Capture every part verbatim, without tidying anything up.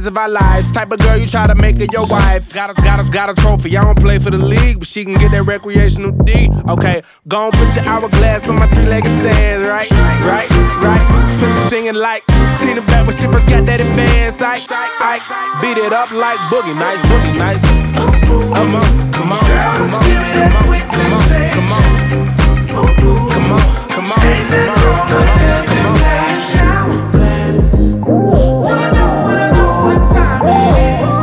of our lives. Type of girl you try to make her your wife. Got a, got a, got a trophy, I don't play for the league, but she can get that recreational D. Okay, gon' put your hourglass on my three-legged stand, right? Right, right. Pussy singing like Tina back when shippers got that advance. I, I beat it up like Boogie Nights, Boogie Nights. Uh, come on, come on, come on, give me that sweet sensation. come on, come on, come on, come on, Ain't that wrong with this stage? Hourglass. Wanna know, wanna know what time it is.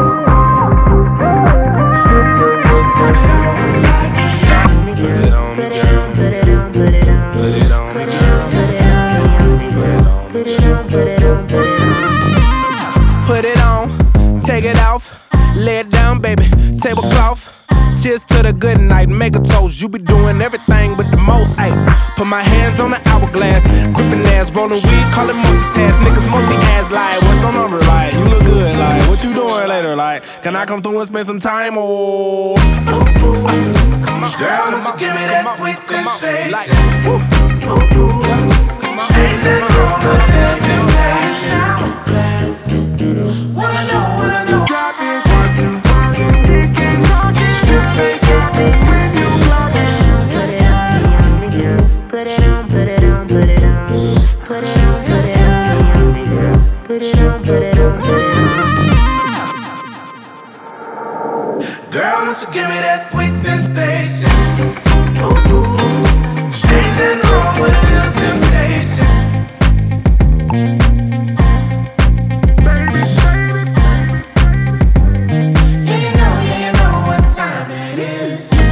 Tell me how you like it. Put it on me, girl. Put it on, put it on, Put it on me, girl. put it on me, girl. Put it on, put it on, put it on. Put it on, take it off, lay it down, baby, tablecloth. Cheers to the good night, make a toast. You be doing everything but the most, ayy. Put my hands on the hourglass, gripping ass, rolling weed, call it multitask. Niggas multi-ass, like, what's your number, like? You look good, like, what you doing later, like? Can I come through and spend some time, oh? Ooh, ooh, ooh. Come on, Girl, come won't you on, give me come that on, sweet come on, sensation? like, ooh, ooh, ooh. Come on, Ain't that wrong with this stage? Hourglass. Wanna know, wanna know. drop it, watch you ticking, when you clock it. Put it on me, on me, girl. Put it on, put it on, put it on. Put it on, put it on me, on me, girl. Put it on, put it on, put it on. Girl, won't you give me that sweet sensation? Ooh, ooh. Ain't nothing wrong with a little temptation. Baby, baby, baby, baby. Yeah, you know, yeah, you know what time it is.